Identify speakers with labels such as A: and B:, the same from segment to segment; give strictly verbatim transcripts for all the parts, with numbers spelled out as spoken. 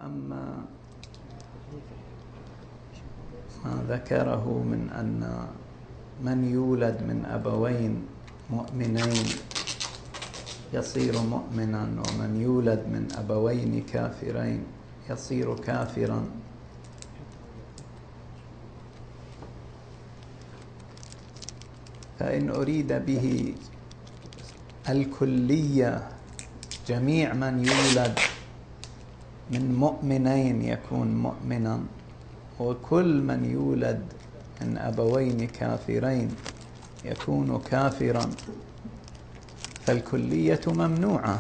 A: وأما ما ذكره من أن من يولد من أبوين مؤمنين يصير مؤمنا، ومن يولد من أبوين كافرين يصير كافرا، فإن أريد به الكلية جميع من يولد من مؤمنين يكون مؤمنا، وكل من يولد من أبوين كافرين يكون كافرا، فالكلية ممنوعة.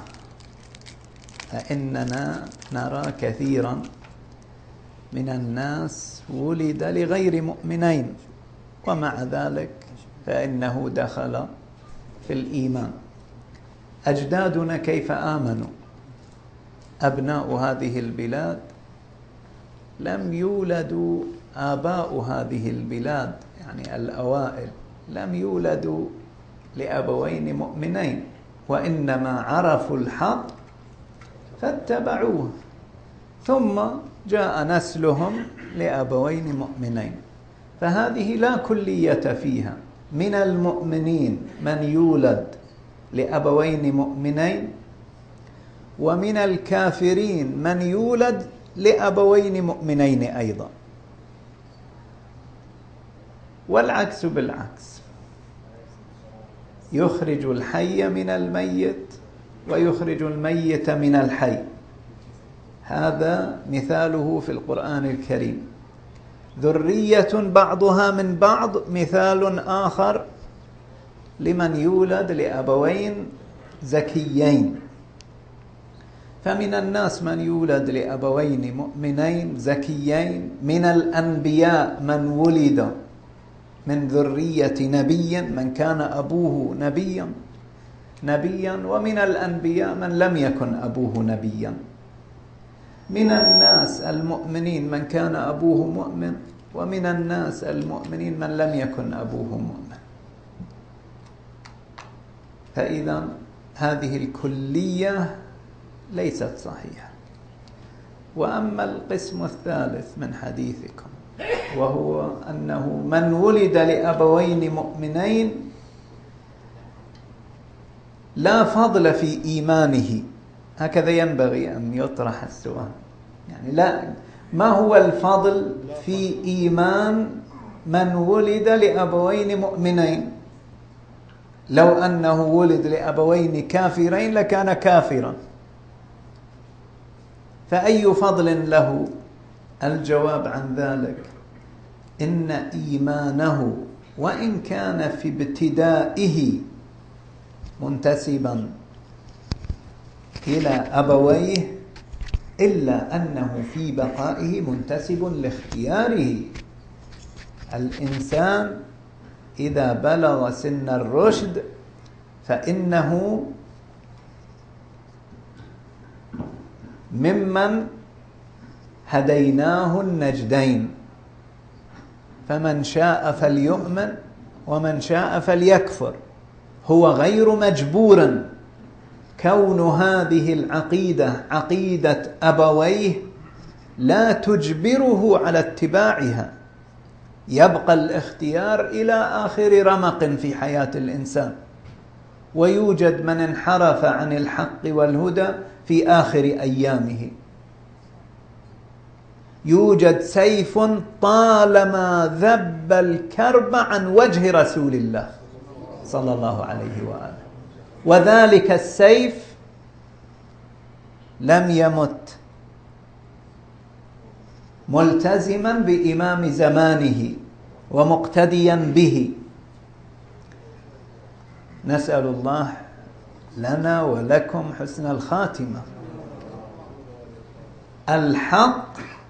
A: فإننا نرى كثيرا من الناس ولد لغير مؤمنين ومع ذلك فإنه دخل في الإيمان. أجدادنا كيف آمنوا؟ أبناء هذه البلاد لم يولدوا، آباء هذه البلاد يعني الأوائل لم يولدوا لأبوين مؤمنين، وإنما عرفوا الحق فاتبعوه، ثم جاء نسلهم لأبوين مؤمنين. فهذه لا كلية فيها. من المؤمنين من يولد لأبوين مؤمنين، ومن الكافرين من يولد لأبوين مؤمنين أيضا، والعكس بالعكس، يخرج الحي من الميت ويخرج الميت من الحي. هذا مثاله في القرآن الكريم. ذرية بعضها من بعض مثال آخر لمن يولد لأبوين زكيين. فمن الناس من يولد لأبوين مؤمنين زكيين، من الأنبياء من ولد من ذرية نبي من كان أبوه نبيا نبيا ومن الأنبياء من لم يكن أبوه نبيا. من الناس المؤمنين من كان أبوه مؤمن، ومن الناس المؤمنين من لم يكن أبوه مؤمن. فإذا هذه الكلية ليست صحيحة. وأما القسم الثالث من حديثكم، وهو أنه من ولد لأبوين مؤمنين لا فضل في إيمانه، هكذا ينبغي أن يطرح السؤال. يعني لا، ما هو الفضل في إيمان من ولد لأبوين مؤمنين؟ لو أنه ولد لأبوين كافرين لكان كافرا، فأي فضل له؟ الجواب عن ذلك إن إيمانه وإن كان في ابتدائه منتسبا إلى أبويه، إلا أنه في بقائه منتسب لاختياره. الإنسان إذا بلغ سن الرشد فإنه ممن هديناه النجدين، فمن شاء فليؤمن ومن شاء فليكفر. هو غير مجبور. كون هذه العقيدة عقيدة أبويه لا تجبره على اتباعها، يبقى الاختيار إلى آخر رمق في حياة الإنسان، ويوجد من انحرف عن الحق والهدى في آخر أيامه. يوجد سيف طالما ذب الكرب عن وجه رسول الله صلى الله عليه وآله، وذلك السيف لم يمت ملتزما بإمام زمانه ومقتديا به. نسأل الله لنا ولكم حسن الخاتمة. الحق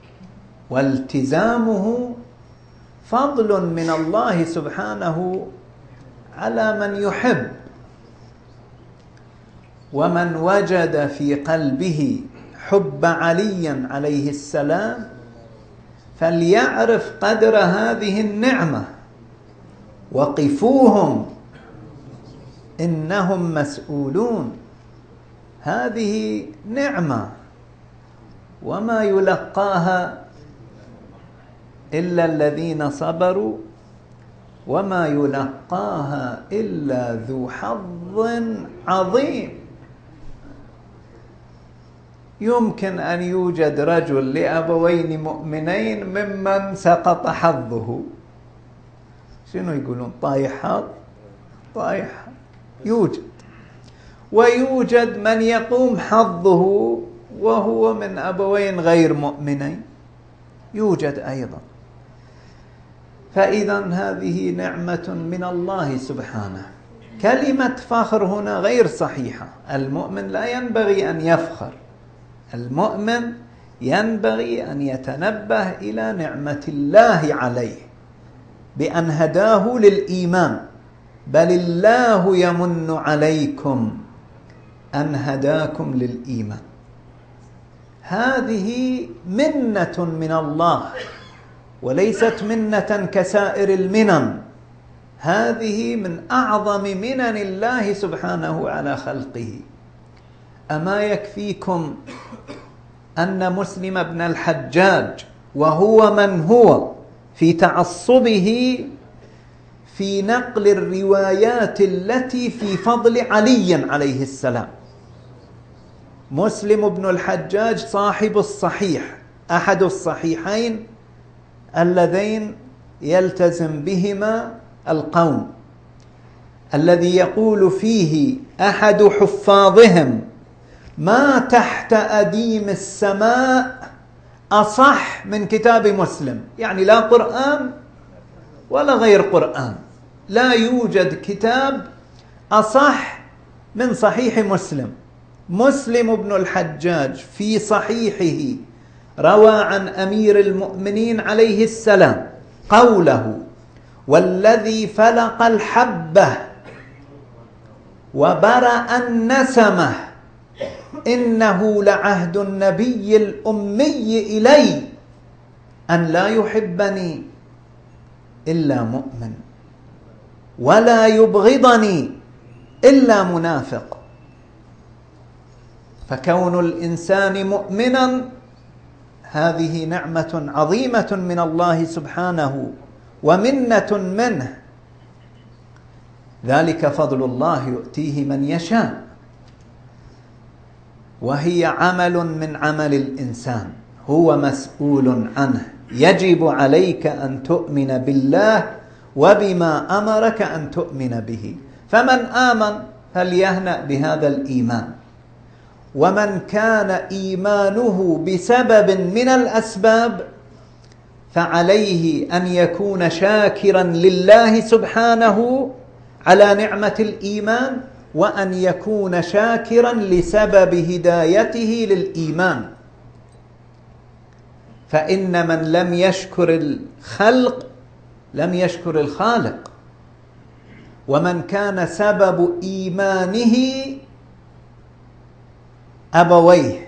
A: والتزامه فضل من الله سبحانه على من يحب، ومن وجد في قلبه حب علي عليه السلام فليعرف قدر هذه النعمة. وقفوهم إنهم مسؤولون. هذه نعمة، وما يلقاها إلا الذين صبروا وما يلقاها إلا ذو حظ عظيم. يمكن أن يوجد رجل لأبوين مؤمنين ممن سقط حظه. شنو يقولون؟ طايح حظ، طايح حظ. يوجد، ويوجد من يقوم حظه وهو من أبوين غير مؤمنين، يوجد أيضا. فإذا هذه نعمة من الله سبحانه. كلمة فخر هنا غير صحيحة. المؤمن لا ينبغي أن يفخر، المؤمن ينبغي أن يتنبه إلى نعمة الله عليه بأن هداه للإيمان. بل الله يمن عليكم أن هداكم للإيمان. هذه منة من الله، وليست منة كسائر المنن. هذه من أعظم منن الله سبحانه على خلقه. أما يكفيكم أن مسلم بن الحجاج، وهو من هو في تعصبه في نقل الروايات التي في فضل علي عليه السلام، مسلم بن الحجاج صاحب الصحيح، أحد الصحيحين اللذين يلتزم بهما القوم، الذي يقول فيه أحد حفاظهم: ما تحت أديم السماء أصح من كتاب مسلم. يعني لا قرآن ولا غير قرآن، لا يوجد كتاب أصح من صحيح مسلم. مسلم بن الحجاج في صحيحه روى عن أمير المؤمنين عليه السلام قوله: والذي فلق الحبة وبرأ النسمة إنه لعهد النبي الأمي إلي أن لا يحبني إلا مؤمن ولا يبغضني إلا منافق. فكون الإنسان مؤمنا هذه نعمة عظيمة من الله سبحانه ومنة منه. ذلك فضل الله يؤتيه من يشاء، وهي عمل من عمل الإنسان هو مسؤول عنه. يجب عليك أن تؤمن بالله وبما أمرك أن تؤمن به. فمن آمن فليهنأ بهذا الإيمان، ومن كان إيمانه بسبب من الأسباب فعليه أن يكون شاكرا لله سبحانه على نعمة الإيمان، وأن يكون شاكرا لسبب هدايته للإيمان. فإن من لم يشكر الخلق لم يشكر الخالق. ومن كان سبب إيمانه أبويه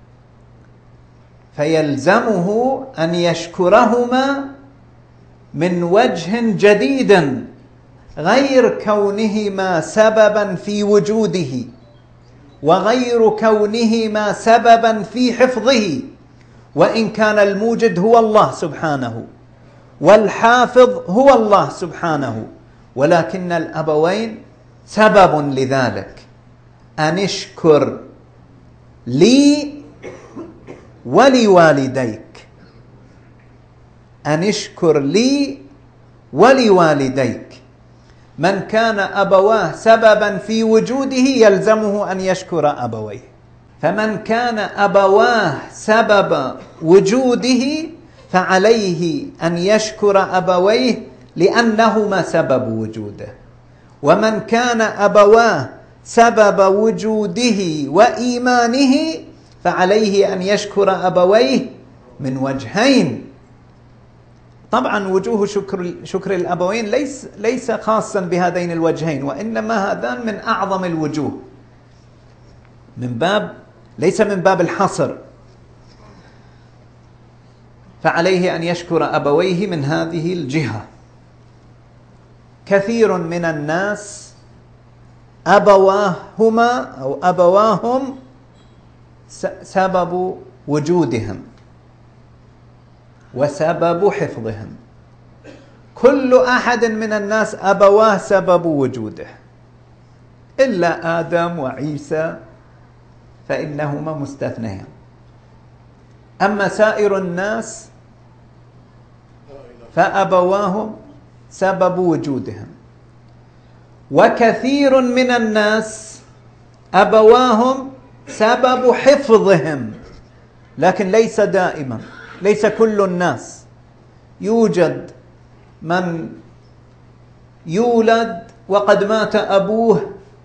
A: فيلزمه أن يشكرهما من وجه جديد غير كونهما سببا في وجوده، وغير كونهما سببا في حفظه، وإن كان الموجد هو الله سبحانه والحافظ هو الله سبحانه، ولكن الأبوين سبب لذلك. أن اشكر لي ولوالديك، أن اشكر لي ولوالديك. من كان أبواه سببا في وجوده يلزمه أن يشكر أبويه. فمن كان أبواه سبب وجوده فعليه أن يشكر أبويه لأنهما سبب وجوده. ومن كان أبواه سبب وجوده وإيمانه فعليه أن يشكر أبويه من وجهين. طبعا وجوه شكر شكر الأبوين ليس ليس خاصا بهذين الوجهين، وإنما هذان من أعظم الوجوه، من باب ليس من باب الحصر. فعليه أن يشكر أبويه من هذه الجهة. كثير من الناس أبواهما أو أبواهم سبب وجودهم وسبب حفظهم. كل أحد من الناس أبواه سبب وجوده إلا آدم وعيسى فإنهما مستثنيان. أما سائر الناس فأبواهم سبب وجودهم. وكثير من الناس أبواهم سبب حفظهم، لكن ليس دائما، ليس كل الناس. يوجد من يولد وقد مات أبوه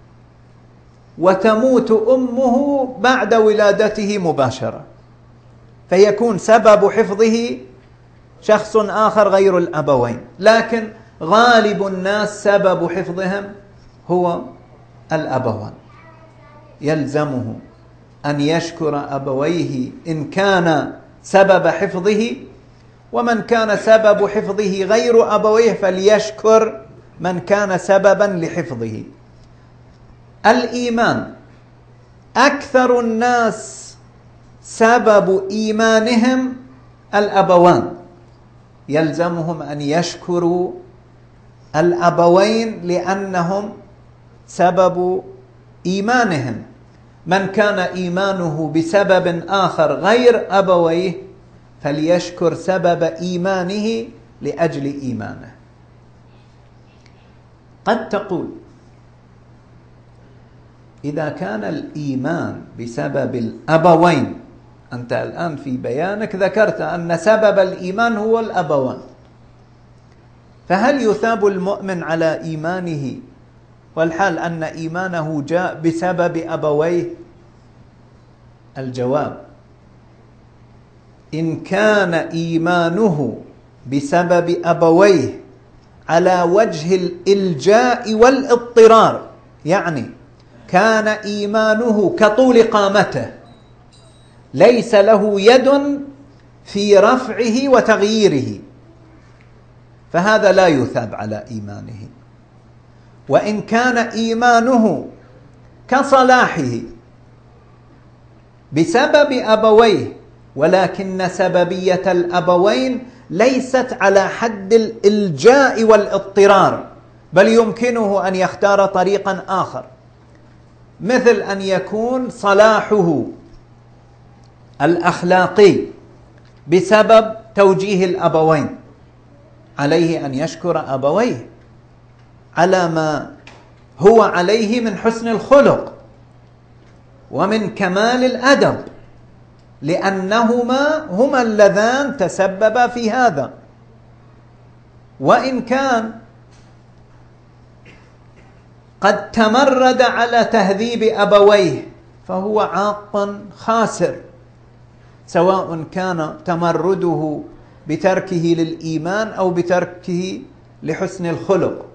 A: وتموت أمه بعد ولادته مباشرة، فيكون سبب حفظه شخص آخر غير الأبوين، لكن غالب الناس سبب حفظهم هو الأبوان. يلزمه أن يشكر أبويه إن كان سبب حفظه، ومن كان سبب حفظه غير أبويه فليشكر من كان سببا لحفظه. الإيمان، أكثر الناس سبب إيمانهم الأبوان، يلزمهم أن يشكروا الأبوين لأنهم سبب إيمانهم. من كان إيمانه بسبب آخر غير أبويه فليشكر سبب إيمانه لأجل إيمانه. قد تقول إذا كان الإيمان بسبب الأبوين، أنت الآن في بيانك ذكرت أن سبب الإيمان هو الأبوان، فهل يثاب المؤمن على إيمانه والحال أن إيمانه جاء بسبب أبويه؟ الجواب: إن كان إيمانه بسبب أبويه على وجه الإلجاء والاضطرار، يعني كان إيمانه كطول قامته ليس له يد في رفعه وتغييره، فهذا لا يثاب على إيمانه. وإن كان إيمانه كصلاحه بسبب أبويه، ولكن سببية الأبوين ليست على حد الإلجاء والاضطرار، بل يمكنه أن يختار طريقا آخر، مثل أن يكون صلاحه الأخلاقي بسبب توجيه الأبوين، عليه أن يشكر أبويه على ما هو عليه من حسن الخلق ومن كمال الأدب، لأنهما هما اللذان تسببا في هذا. وإن كان قد تمرد على تهذيب أبويه فهو عاق خاسر، سواء كان تمرده بتركه للإيمان أو بتركه لحسن الخلق.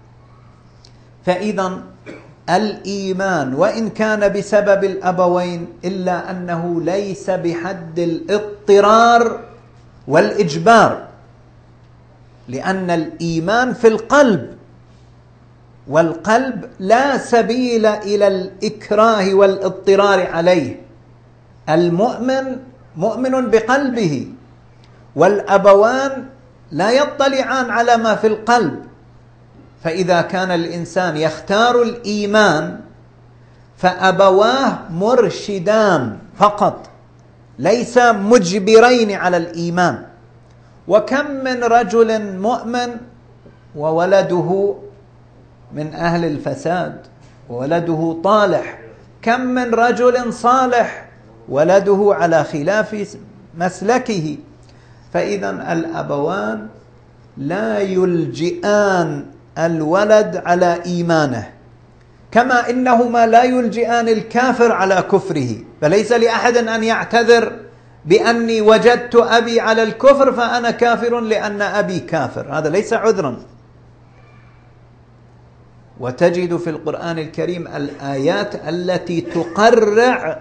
A: فإذا الإيمان وإن كان بسبب الأبوين إلا أنه ليس بحد الاضطرار والإجبار، لأن الإيمان في القلب، والقلب لا سبيل إلى الإكراه والاضطرار عليه. المؤمن مؤمن بقلبه، والأبوان لا يطلعان على ما في القلب. فإذا كان الإنسان يختار الإيمان فأبواه مرشدان فقط، ليس مجبرين على الإيمان. وكم من رجل مؤمن وولده من أهل الفساد وولده طالح، كم من رجل صالح ولده على خلاف مسلكه. فإذا الأبوان لا يلجئان الولد على إيمانه، كما إنهما لا يلجئان الكافر على كفره. فليس لأحد أن يعتذر بأني وجدت أبي على الكفر فأنا كافر لأن أبي كافر، هذا ليس عذرا. وتجد في القرآن الكريم الآيات التي تقرع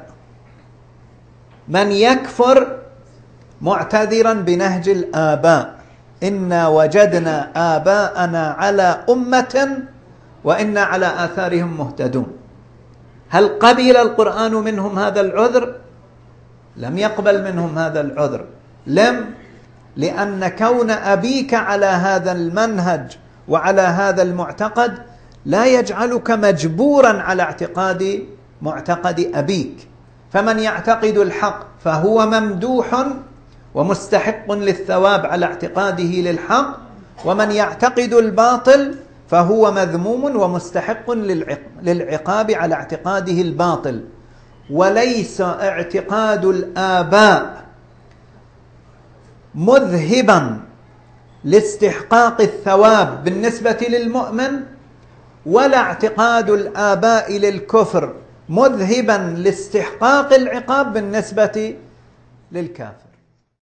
A: من يكفر معتذرا بنهج الآباء: إنا وجدنا آباءنا على أمة وإنا على آثارهم مهتدون. هل قبل القرآن منهم هذا العذر؟ لم يقبل منهم هذا العذر. لم لأن كون أبيك على هذا المنهج وعلى هذا المعتقد لا يجعلك مجبورا على اعتقاد معتقد أبيك. فمن يعتقد الحق فهو ممدوح ومستحق للثواب على اعتقاده للحق، ومن يعتقد الباطل فهو مذموم ومستحق للعقاب على اعتقاده الباطل. وليس اعتقاد الآباء مذهبا لاستحقاق الثواب بالنسبة للمؤمن، ولا اعتقاد الآباء للكفر مذهبا لاستحقاق العقاب بالنسبة للكافر.